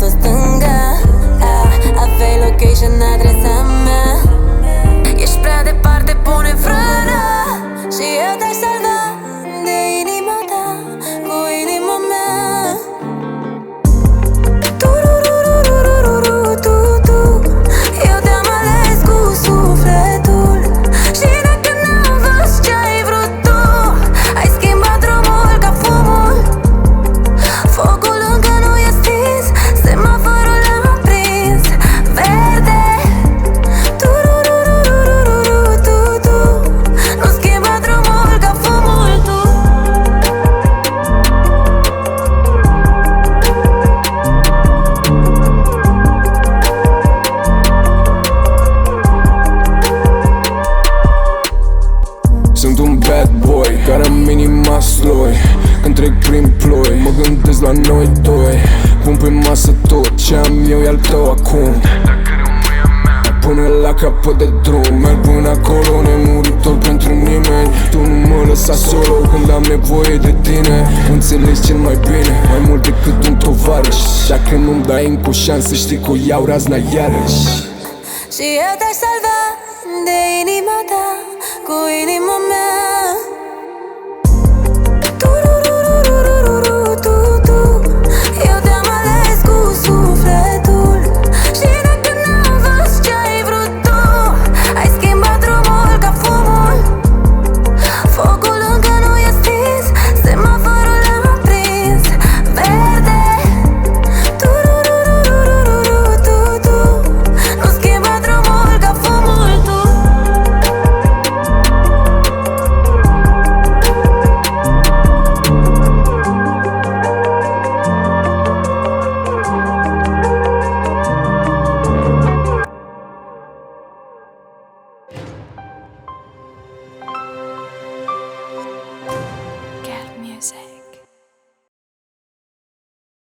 tu stângă. Aveai location, adresa mea. Ești prea departe, pune frână și eu te-aș salva de inima ta cu inima mea. Eu te-am ales cu sufletul și dacă n-am văzut ce-ai vrut tu, ai schimbat drumul ca fumul. Focul încă nu e stins, semaforul l-am aprins. Verde. Nu schimba drumul ca fumul tu. Sunt un bad boy care am inima sloi. Când trec prin ploi, mă gândesc la noi doi. Pun pe masă tot ce am eu e al tău acum. Până la capăt de drum, merg până acolo, nemuritor pentru nimeni. Tu nu mă lăsa solo când am nevoie de tine. Înțelegi cel mai bine, mai mult decât un tovarăș. Dacă nu-mi dai încă o șansă, știi că o iau razna iarăși. Și eu te-aș salva de inima ta cu inima mea.